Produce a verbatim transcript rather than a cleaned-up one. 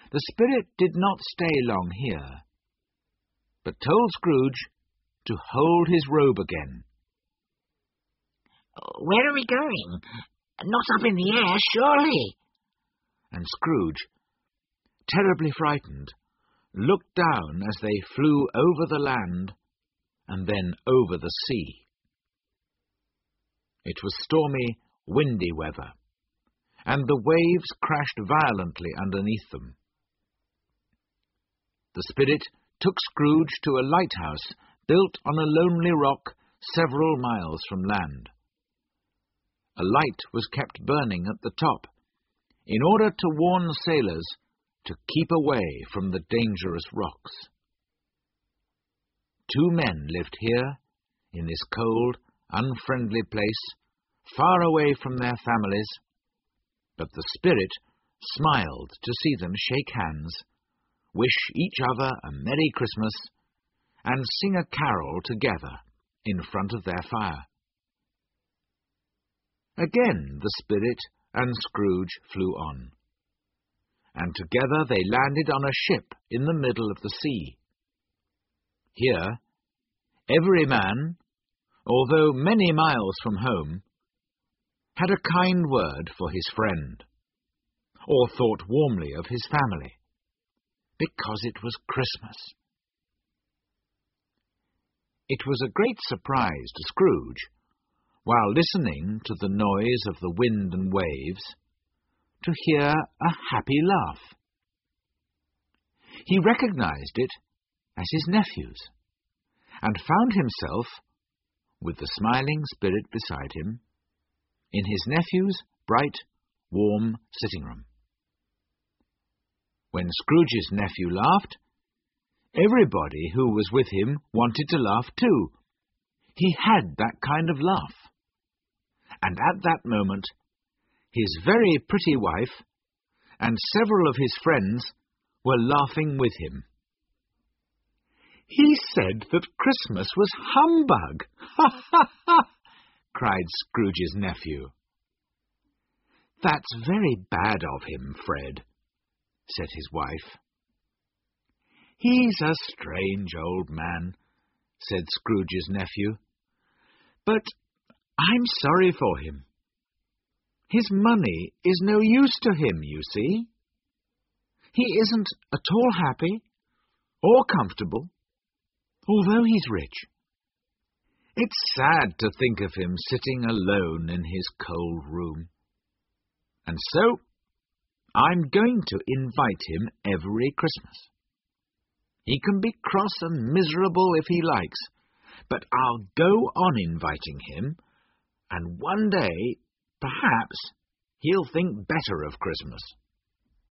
The spirit did not stay long here, but told Scrooge to hold his robe again. "Where are we going? Not up in the air, surely?" And Scrooge, terribly frightened, looked down as they flew over the land and then over the sea. It was stormy, windy weather, and the waves crashed violently underneath them. The spirit took Scrooge to a lighthouse built on a lonely rock several miles from land. A light was kept burning at the top, in order to warn sailors to keep away from the dangerous rocks. Two men lived here, in this cold, unfriendly place, far away from their families, but the spirit smiled to see them shake hands, wish each other a Merry Christmas, and sing a carol together in front of their fire. Again the spirit and Scrooge flew on, and together they landed on a ship in the middle of the sea. Here, every man, although many miles from home, had a kind word for his friend, or thought warmly of his family, because it was Christmas. It was a great surprise to Scrooge, while listening to the noise of the wind and waves, to hear a happy laugh. He recognized it as his nephew's, and found himself, with the smiling spirit beside him, in his nephew's bright, warm sitting room. When Scrooge's nephew laughed, everybody who was with him wanted to laugh too. He had that kind of laugh. And at that moment, his very pretty wife and several of his friends were laughing with him. "He said that Christmas was humbug! Ha, ha, ha!" cried Scrooge's nephew. "That's very bad of him, Fred," said his wife. "He's a strange old man," said Scrooge's nephew, "but I'm sorry for him. His money is no use to him, you see. He isn't at all happy or comfortable, although he's rich. It's sad to think of him sitting alone in his cold room. And so, I'm going to invite him every Christmas. He can be cross and miserable if he likes, but I'll go on inviting him, and one day, perhaps, he'll think better of Christmas."